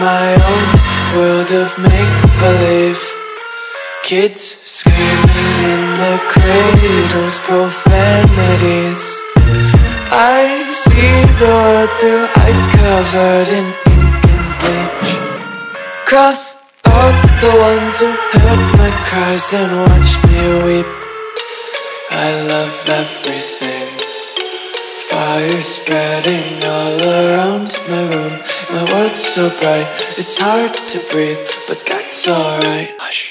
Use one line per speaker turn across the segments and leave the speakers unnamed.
my own world of make-believe. Kids screaming in their cradles, profanities. I see the world through ice covered in ink and bleach. Cross out the ones who heard my cries and watched me weep. I love everything. Fire spreading all around my room. My world's so bright, it's hard to breathe, but that's alright. Hush.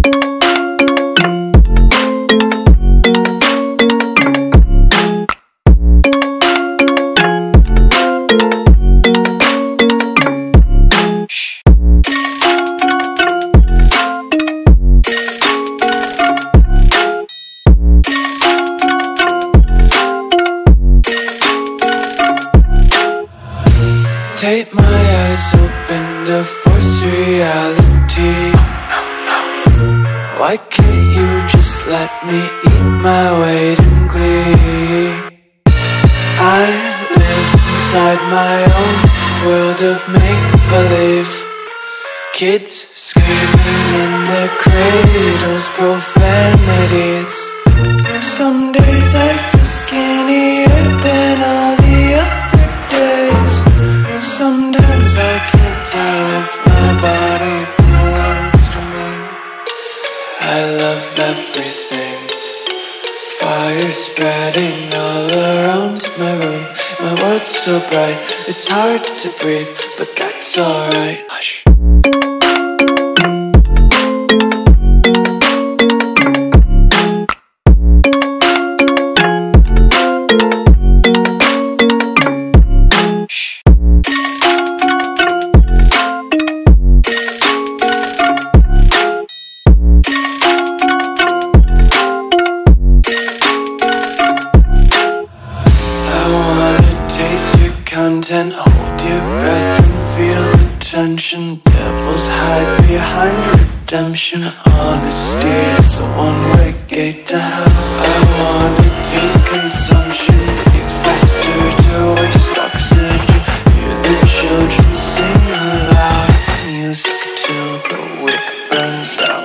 Tape my eyes open to force reality. Why can't you just let me eat my weight in glee? I live inside my own world of make-believe. Kids screaming in their cradles, profanities. Some days I feel skinnier than all the other days. Sometimes I can't tell if my body belongs to me. I love everything. Fire spreading all around my room. My world's so bright, it's hard to breathe, but that's alright. Hush. Content, hold your breath and feel the tension. Devils hide behind redemption. Honesty is a one-way gate to hell. I wanna taste consumption. Breathe faster to waste oxygen. Hear the children sing aloud. It's music till the wick burns out.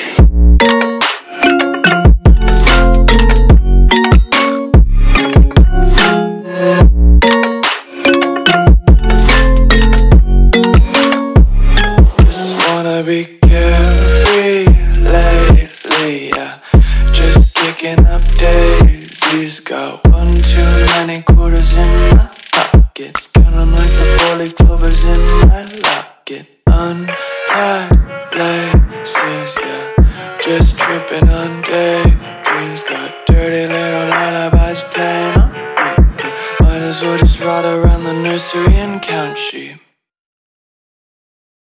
Be carefree lately, yeah. Just kicking up daisies. Got one too many quarters in my pockets. Count 'em like the 4-leaf clovers in my locket. Untied laces, yeah. Just tripping on daydreams. Got dirty little lullabies playing on repeat. Might as well just ride around the nursery and count sheep.